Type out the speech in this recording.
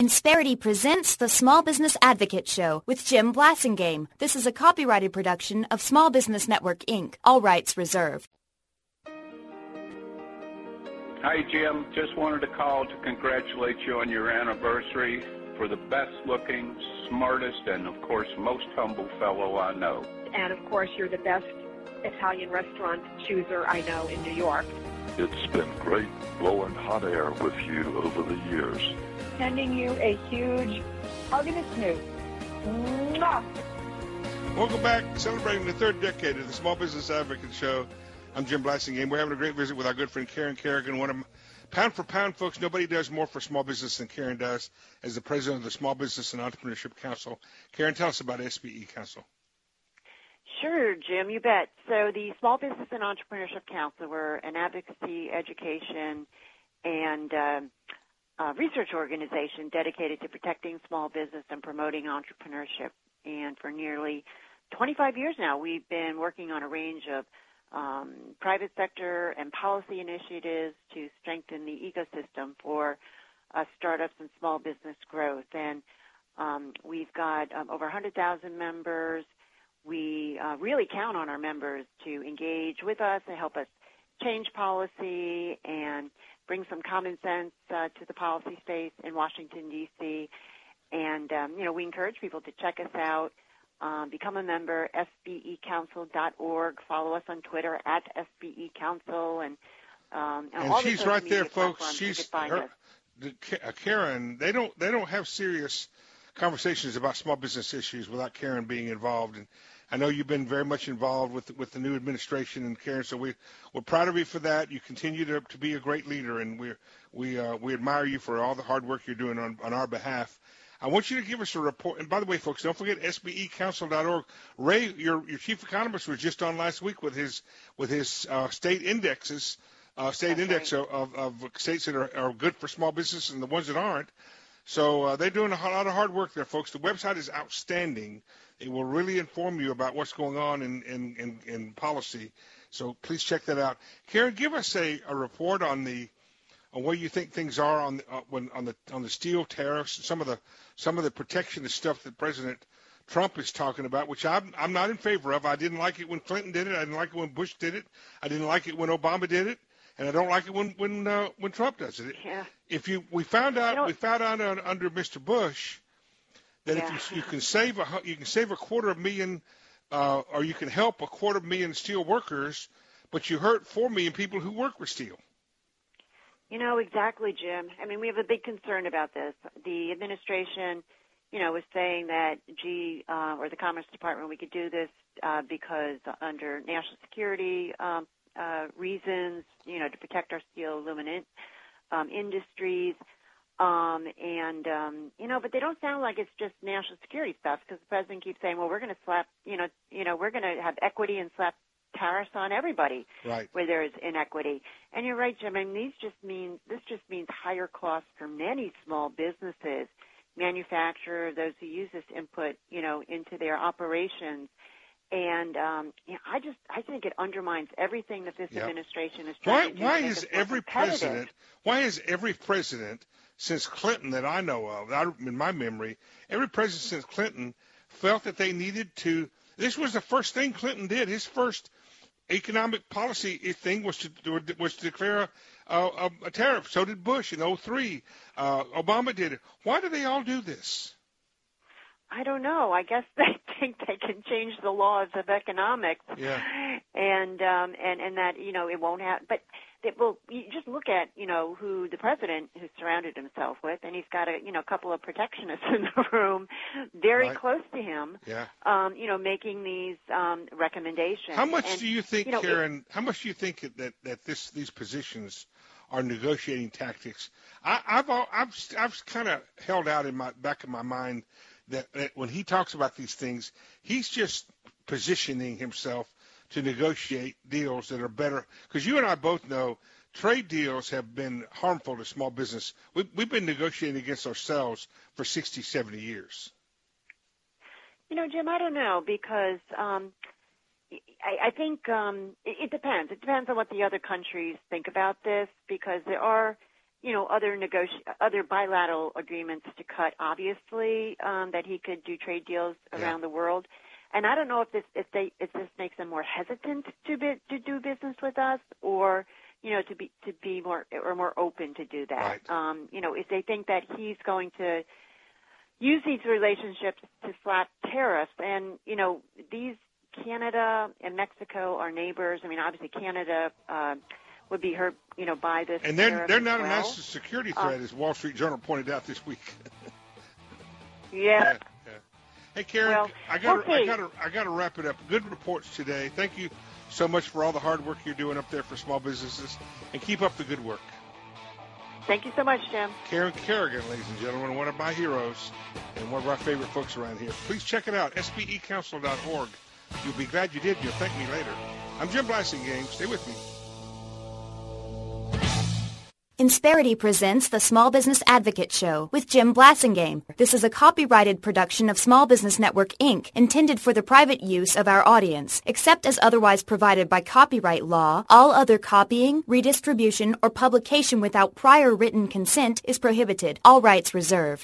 Insperity presents the Small Business Advocate Show with Jim Blasingame. This is a copyrighted production of Small Business Network, Inc. All rights reserved. Hi, Jim. Just wanted to call to congratulate you on your anniversary. For the best-looking, smartest, and, of course, most humble fellow I know. And, of course, you're the best Italian restaurant chooser I know in New York. It's been great blowing hot air with you over the years. Sending you a huge hug and a snoot. Mwah! Welcome back, celebrating the third decade of the Small Business Advocate Show. I'm Jim Blasingame. We're having a great visit with our good friend Karen Kerrigan. One of pound for pound, folks, nobody does more for small business than Karen does as the president of the Small Business and Entrepreneurship Council. Karen, tell us about SBE Council. Sure, Jim, you bet. So the Small Business and Entrepreneurship Council, we're an advocacy, education, and research organization dedicated to protecting small business and promoting entrepreneurship. And for nearly 25 years now, we've been working on a range of private sector and policy initiatives to strengthen the ecosystem for startups and small business growth. And we've got over 100,000 members. We really count on our members to engage with us and help us change policy and bring some common sense to the policy space in Washington, D.C. And, we encourage people to check us out, become a member, sbecouncil.org. Follow us on Twitter at sbecouncil. And all she's the right there, folks. She's Karen. They don't have serious conversations about small business issues without Karen being involved. And I know you've been very much involved with the new administration, and Karen, so we're proud of you for that. You continue to be a great leader, and we admire you for all the hard work you're doing on our behalf. I want you to give us a report. And by the way, folks, don't forget sbecouncil.org. Ray, your chief economist, was just on last week with his state indexes, index of states that are good for small business and the ones that aren't. So they're doing a lot of hard work there, folks. The website is outstanding. It will really inform you about what's going on in policy. So please check that out. Karen, give us a report on where you think things are on the steel tariffs, some of the protectionist stuff that President Trump is talking about, which I'm not in favor of. I didn't like it when Clinton did it. I didn't like it when Bush did it. I didn't like it when Obama did it. And I don't like it when Trump does it. Yeah. We found out under Mr. Bush that if you can save a 250,000, or you can help 250,000 steel workers, but you hurt 4 million people who work with steel. Exactly, Jim. I mean, we have a big concern about this. The administration, was saying that, or the Commerce Department, we could do this because under national security reasons, to protect our steel aluminum industries. But they don't sound like it's just national security stuff, because the president keeps saying, well, we're going to slap, we're going to have equity and slap tariffs on everybody, right, where there is inequity. And you're right, Jim. I mean, this just means higher costs for many small businesses, manufacturers, those who use this input, into their operations. And I think it undermines everything that this administration is trying to do. Why is every president since Clinton that I know of, in my memory, every president since Clinton felt that they needed to? This was the first thing Clinton did. His first economic policy thing was to declare a tariff. So did Bush in 2003. Obama did it. Why do they all do this? I don't know. I guess they think they can change the laws of economics, and that it won't happen. But you just look at who the president has surrounded himself with, and he's got a couple of protectionists in the room, very close to him, making these recommendations. How much do you think, Karen? How much do you think that these positions are negotiating tactics? I've kind of held out in my back of my mind that when he talks about these things, he's just positioning himself to negotiate deals that are better. Because you and I both know trade deals have been harmful to small business. We've been negotiating against ourselves for 60, 70 years. Jim, I don't know, because I think it depends. It depends on what the other countries think about this, because there are other bilateral agreements to cut, obviously, that he could do trade deals around the world. And I don't know if this makes them more hesitant to do business with us, or to be more open to do that. Right. If they think that he's going to use these relationships to slap tariffs, and these Canada and Mexico are neighbors. I mean, obviously Canada would be hurt, by this. And they're not a well. national security threat, as Wall Street Journal pointed out this week. Yeah. Hey, Karen, Well, I got to wrap it up. Good reports today. Thank you so much for all the hard work you're doing up there for small businesses, and keep up the good work. Thank you so much, Jim. Karen Kerrigan, ladies and gentlemen, one of my heroes and one of our favorite folks around here. Please check it out, sbecouncil.org. You'll be glad you did, and you'll thank me later. I'm Jim Blasingame. Stay with me. Insperity presents the Small Business Advocate Show with Jim Blasingame. This is a copyrighted production of Small Business Network, Inc., intended for the private use of our audience. Except as otherwise provided by copyright law, all other copying, redistribution, or publication without prior written consent is prohibited. All rights reserved.